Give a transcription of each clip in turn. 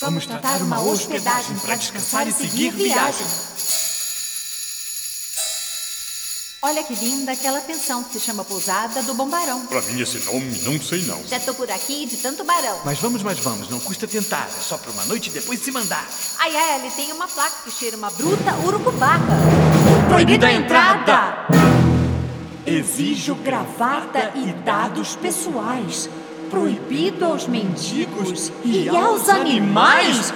Vamos tratar uma hospedagem para descansar e seguir viagem. Olha que linda aquela pensão que se chama Pousada do Bom Barão. Pra mim esse nome não sei não. Já tô por aqui de tanto barão. Mas vamos, não custa tentar. É só para uma noite e depois se mandar. Ai, ali tem uma placa que cheira uma bruta urucubaca. Proibida a entrada! Exijo gravata e dados pessoais. Proibido aos mendigos e aos animais.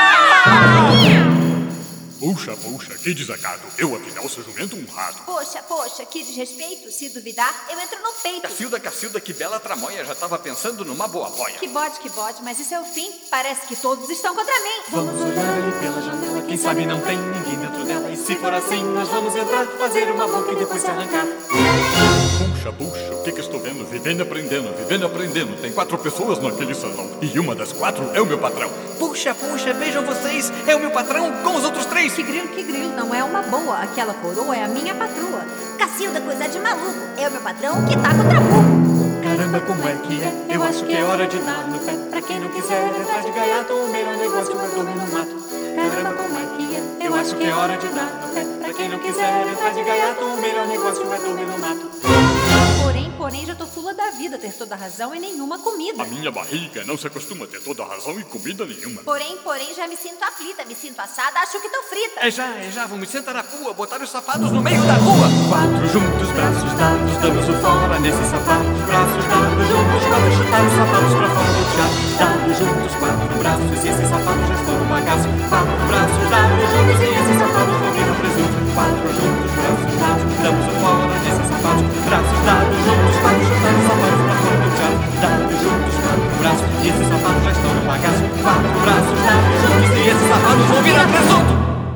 Puxa, que desacato. Eu, afinal, sou jumento um rato. Poxa, que desrespeito. Se duvidar, eu entro no peito. Cacilda, que bela tramóia. Já estava pensando numa boa boia. Que bode, mas isso é o fim. Parece que todos estão contra mim. Vamos olhar ali pela janela. Quem sabe não tem ninguém dentro dela. E se for assim, nós vamos entrar, fazer uma boca e depois se arrancar. Puxa, o que estou vendo? Vivendo e aprendendo. Tem 4 pessoas naquele salão. E uma das 4 é o meu patrão. Puxa, vejam vocês. É o meu patrão com os outros 3. Que grilo, não é uma boa. Aquela coroa é a minha patroa. Cacilda, coisa de maluco. É o meu patrão que tá contra burro. Caramba, como é que é? Eu acho que é hora de dar no pé. Pra quem não quiser entrar de gaiato, o melhor negócio é dormir no mato. Caramba, como é que é? Eu acho que é hora de dar no pé. Pra quem não quiser entrar de gaiato, o melhor negócio é dormir no mato. Porém, já tô fula da vida, ter toda a razão e nenhuma comida. A minha barriga não se acostuma a ter toda a razão e comida nenhuma. Porém, já me sinto aflita, me sinto assada, acho que tô frita. É já, vamos sentar na rua, botar os sapatos no meio da rua. 4 juntos, braços dados, damos o fora nesses sapatos. Braços dados juntos, para chutar os sapatos pra fora do teatro. Dados juntos, 4 braços, e esses sapatos já estão no bagaço. 4 braços dados juntos, e esses sapatos vão virar presunto. 4 juntos, braços dados, damos o fora nesses sapatos. Braços dados juntos, para chutar os sapatos pra fora do teatro. Dados juntos, 4 braços, e esses sapatos já estão no bagaço. 4 braços dados juntos, e esses sapatos vão virar presunto.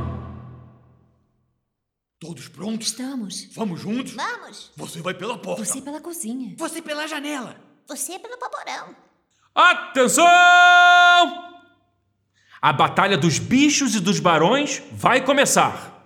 Todos prontos? Estamos. Vamos juntos? Vamos. Você vai pela porta. Você pela cozinha. Você pela janela. Você pelo paporão. Atenção! A batalha dos bichos e dos barões vai começar.